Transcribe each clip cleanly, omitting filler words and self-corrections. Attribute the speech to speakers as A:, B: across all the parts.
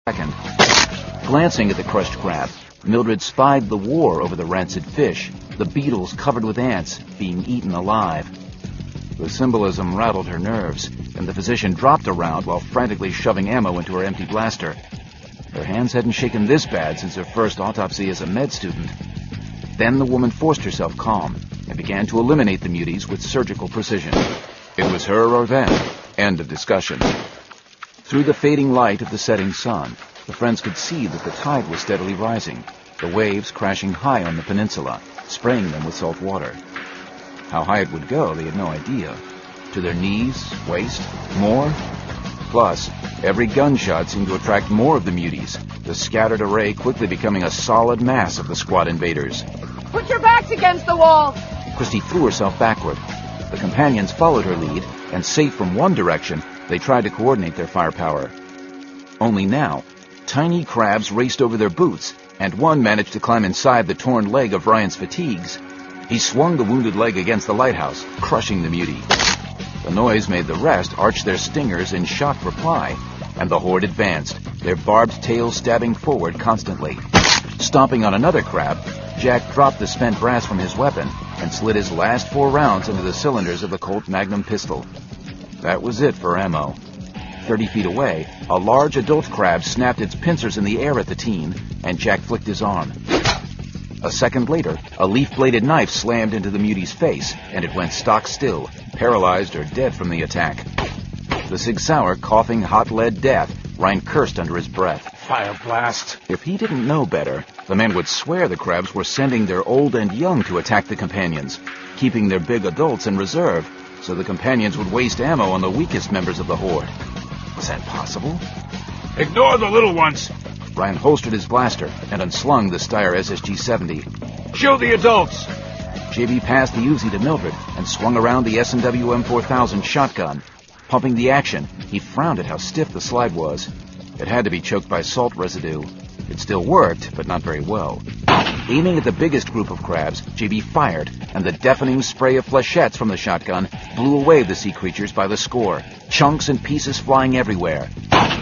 A: second. Glancing at the crushed crab, Mildred spied the war over the rancid fish, the beetles covered with ants being eaten alive. The symbolism rattled her nerves, and the physician dropped a round while frantically shoving ammo into her empty blaster. Her hands hadn't shaken this bad since her first autopsy as a med student. Then the woman forced herself calm and began to eliminate the muties with surgical precision. It was her or them. End of discussion. Through the fading light of the setting sun, the friends could see that the tide was steadily rising, the waves crashing high on the peninsula, spraying them with salt water. How high it would go, they had no idea. To their knees, waist, more? Plus, every gunshot seemed to attract more of the muties, the scattered array quickly becoming a solid mass of the squad invaders.
B: Put your backs against the wall!
A: Christy threw herself backward. The companions followed her lead, and safe from one direction, they tried to coordinate their firepower. Only now, tiny crabs raced over their boots, and one managed to climb inside the torn leg of Ryan's fatigues. He swung the wounded leg against the lighthouse, crushing the mutie. The noise made the rest arch their stingers in shocked reply, and the horde advanced, their barbed tails stabbing forward constantly. Stomping on another crab, Jack dropped the spent brass from his weapon and slid his last 4 rounds into the cylinders of the Colt Magnum pistol. That was it for ammo. 30 feet away, a large adult crab snapped its pincers in the air at the teen, and Jack flicked his arm. A second later, a leaf-bladed knife slammed into the mutie's face, and it went stock still, paralyzed or dead from the attack. The Sig Sauer coughing hot lead death, Ryan cursed under his breath.
C: Fire blast.
A: If he didn't know better, the man would swear the crabs were sending their old and young to attack the companions, keeping their big adults in reserve, so the companions would waste ammo on the weakest members of the horde. Was that possible?
C: Ignore the little ones.
A: Ryan holstered his blaster and unslung the Steyr SSG-70.
C: Show the adults.
A: JB passed the Uzi to Mildred and swung around the S&W M4000 shotgun. Pumping the action, he frowned at how stiff the slide was. It had to be choked by salt residue. It still worked, but not very well. Aiming at the biggest group of crabs, JB fired, and the deafening spray of flechettes from the shotgun blew away the sea creatures by the score, chunks and pieces flying everywhere.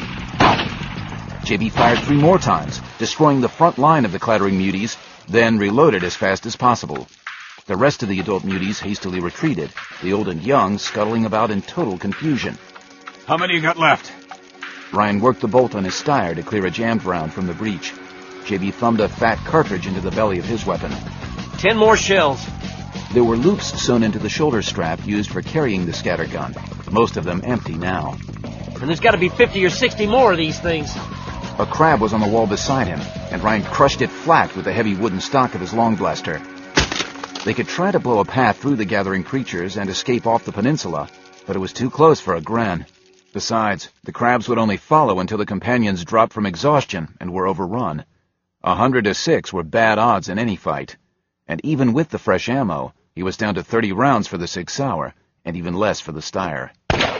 A: JB fired 3 more times, destroying the front line of the clattering muties, then reloaded as fast as possible. The rest of the adult muties hastily retreated, the old and young scuttling about in total confusion.
C: How many you got left?
A: Ryan worked the bolt on his Steyr to clear a jammed round from the breech. JB thumbed a fat cartridge into the belly of his weapon.
D: 10 more shells.
A: There were loops sewn into the shoulder strap used for carrying the scattergun, most of them empty now.
D: And there's got to be 50 or 60 more of these things.
A: A crab was on the wall beside him, and Ryan crushed it flat with the heavy wooden stock of his long blaster. They could try to blow a path through the gathering creatures and escape off the peninsula, but it was too close for a Gren. Besides, the crabs would only follow until the companions dropped from exhaustion and were overrun. 100 to 6 were bad odds in any fight. And even with the fresh ammo, he was down to 30 rounds for the Sig Sauer, and even less for the Steyr.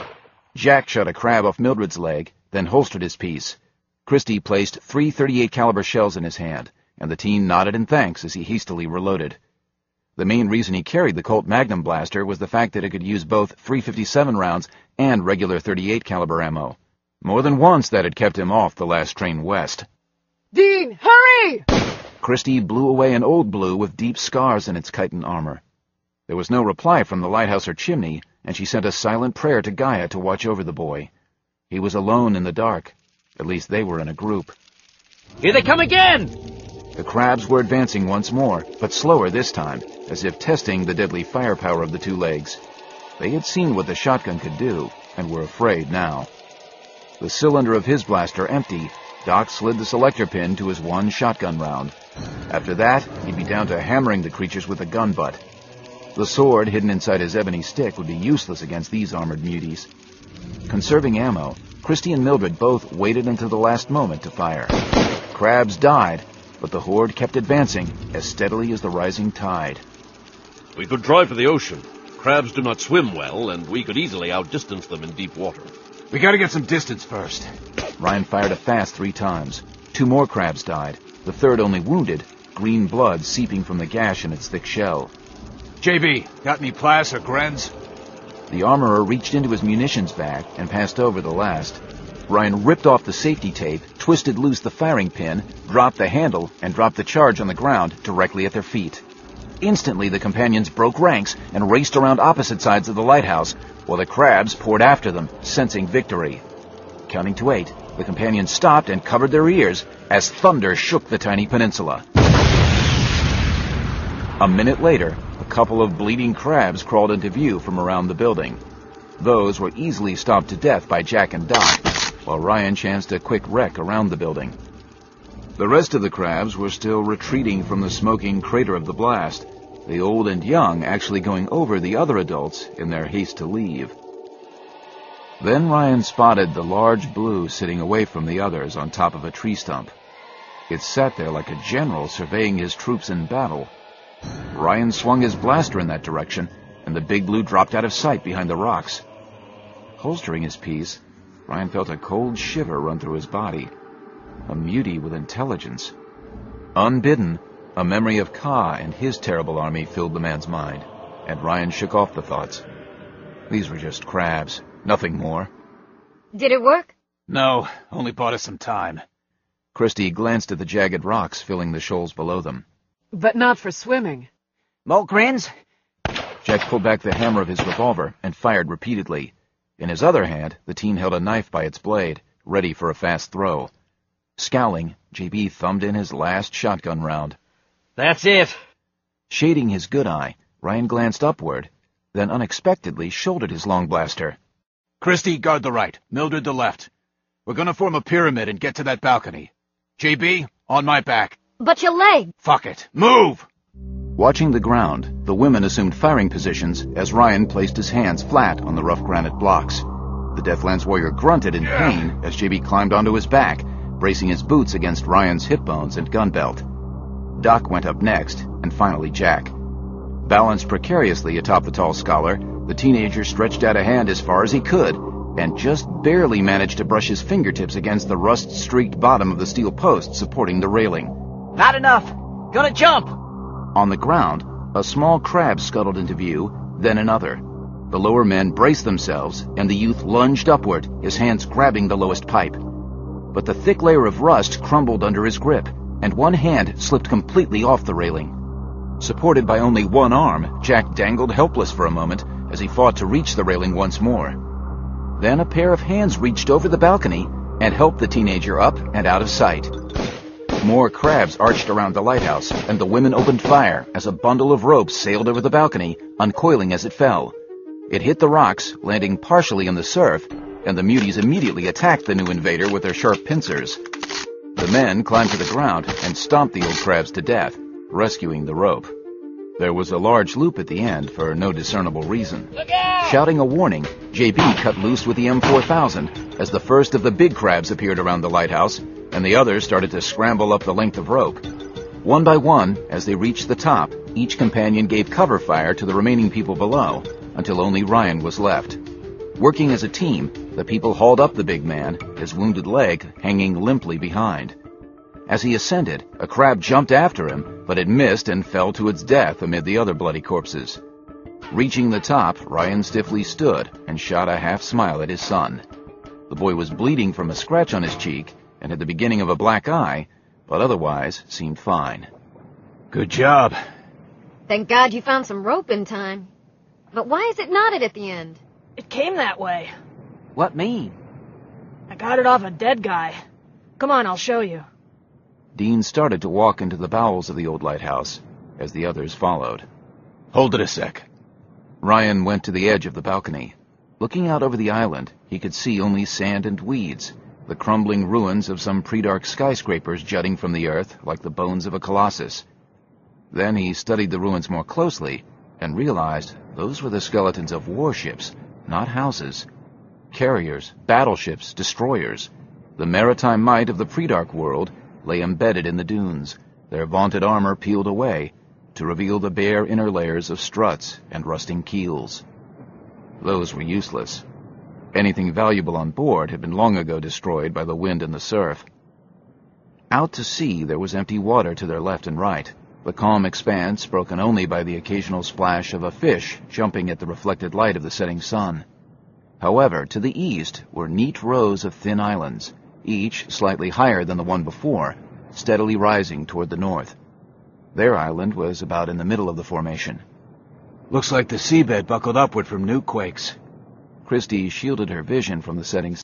A: Jack shot a crab off Mildred's leg, then holstered his piece. Christy placed 3 .38 caliber shells in his hand, and the teen nodded in thanks as he hastily reloaded. The main reason he carried the Colt Magnum blaster was the fact that it could use both .357 rounds and regular .38 caliber ammo. More than once that had kept him off the last train west.
B: Dean, hurry!
A: Christy blew away an old blue with deep scars in its chitin armor. There was no reply from the lighthouse or chimney, and she sent a silent prayer to Gaia to watch over the boy. He was alone in the dark. At least they were in a group.
D: Here they come again!
A: The crabs were advancing once more, but slower this time, as if testing the deadly firepower of the 2 legs. They had seen what the shotgun could do, and were afraid now. The cylinder of his blaster empty, Doc slid the selector pin to his 1 shotgun round. After that, he'd be down to hammering the creatures with a gun butt. The sword hidden inside his ebony stick would be useless against these armored muties. Conserving ammo, Christy and Mildred both waited until the last moment to fire. Crabs died, but the horde kept advancing as steadily as the rising tide.
E: We could try for the ocean. Crabs do not swim well, and we could easily outdistance them in deep water.
C: We gotta get some distance first.
A: Ryan fired a fast 3 times. 2 more crabs died, the third only wounded, green blood seeping from the gash in its thick shell.
C: JB, got any plas or Grens?
A: The armorer reached into his munitions bag and passed over the last. Ryan ripped off the safety tape twisted loose the firing pin, dropped the handle, and dropped the charge on the ground directly at their feet. Instantly, the companions broke ranks and raced around opposite sides of the lighthouse, while the crabs poured after them, sensing victory. Counting to 8, the companions stopped and covered their ears as thunder shook the tiny peninsula. A minute later, a couple of bleeding crabs crawled into view from around the building. Those were easily stomped to death by Jack and Doc, while Ryan chanced a quick wreck around the building. The rest of the crabs were still retreating from the smoking crater of the blast, the old and young actually going over the other adults in their haste to leave. Then Ryan spotted the large blue sitting away from the others on top of a tree stump. It sat there like a general surveying his troops in battle. Ryan swung his blaster in that direction, and the big blue dropped out of sight behind the rocks. Holstering his piece, Ryan felt a cold shiver run through his body. A mutie with intelligence. Unbidden, a memory of Ka and his terrible army filled the man's mind, and Ryan shook off the thoughts. These were just crabs, nothing more.
B: Did it work?
C: No, only bought us some time.
A: Christie glanced at the jagged rocks filling the shoals below them.
B: But not for swimming.
D: More grins?
A: Jack pulled back the hammer of his revolver and fired repeatedly. In his other hand, the teen held a knife by its blade, ready for a fast throw. Scowling, J.B. thumbed in his last shotgun round.
D: That's it.
A: Shading his good eye, Ryan glanced upward, then unexpectedly shouldered his long blaster.
C: Christie, guard the right. Mildred the left. We're gonna form a pyramid and get to that balcony. JB, on my back.
B: But your leg!
C: Fuck it. Move!
A: Watching the ground, the women assumed firing positions as Ryan placed his hands flat on the rough granite blocks. The Deathlands warrior grunted in pain as JB climbed onto his back, bracing his boots against Ryan's hip bones and gun belt. Doc went up next, and finally Jack. Balanced precariously atop the tall scholar, the teenager stretched out a hand as far as he could, and just barely managed to brush his fingertips against the rust-streaked bottom of the steel post supporting the railing.
D: Not enough. Gonna jump.
A: On the ground, a small crab scuttled into view, then another. The lower men braced themselves, and the youth lunged upward, his hands grabbing the lowest pipe. But the thick layer of rust crumbled under his grip, and one hand slipped completely off the railing. Supported by only one arm, Jack dangled helpless for a moment as he fought to reach the railing once more. Then a pair of hands reached over the balcony and helped the teenager up and out of sight. More crabs arched around the lighthouse, and the women opened fire as a bundle of ropes sailed over the balcony, uncoiling as it fell. It hit the rocks, landing partially in the surf, and the muties immediately attacked the new invader with their sharp pincers. The men climbed to the ground and stomped the old crabs to death, rescuing the rope. There was a large loop at the end for no discernible reason. Shouting a warning, JB cut loose with the M4000 as the first of the big crabs appeared around the lighthouse, and the others started to scramble up the length of rope. One by one, as they reached the top, each companion gave cover fire to the remaining people below, until only Ryan was left. Working as a team, the people hauled up the big man, his wounded leg hanging limply behind. As he ascended, a crab jumped after him, but it missed and fell to its death amid the other bloody corpses. Reaching the top, Ryan stiffly stood and shot a half-smile at his son. The boy was bleeding from a scratch on his cheek and had the beginning of a black eye, but otherwise seemed fine.
C: Good job.
B: Thank God you found some rope in time. But why is it knotted at the end?
F: It came that way.
D: What mean?
F: I got it off a dead guy. Come on, I'll show you.
A: Dean started to walk into the bowels of the old lighthouse, as the others followed.
C: Hold it a sec.
A: Ryan went to the edge of the balcony. Looking out over the island, he could see only sand and weeds, the crumbling ruins of some pre-dark skyscrapers jutting from the earth like the bones of a colossus. Then he studied the ruins more closely and realized those were the skeletons of warships, not houses. Carriers, battleships, destroyers. The maritime might of the pre-dark world lay embedded in the dunes, their vaunted armor peeled away to reveal the bare inner layers of struts and rusting keels. Those were useless. Anything valuable on board had been long ago destroyed by the wind and the surf. Out to sea there was empty water to their left and right, the calm expanse broken only by the occasional splash of a fish jumping at the reflected light of the setting sun. However, to the east were neat rows of thin islands, each slightly higher than the one before, steadily rising toward the north. Their island was about in the middle of the formation.
C: Looks like the seabed buckled upward from nuke quakes.
A: Christie shielded her vision from the setting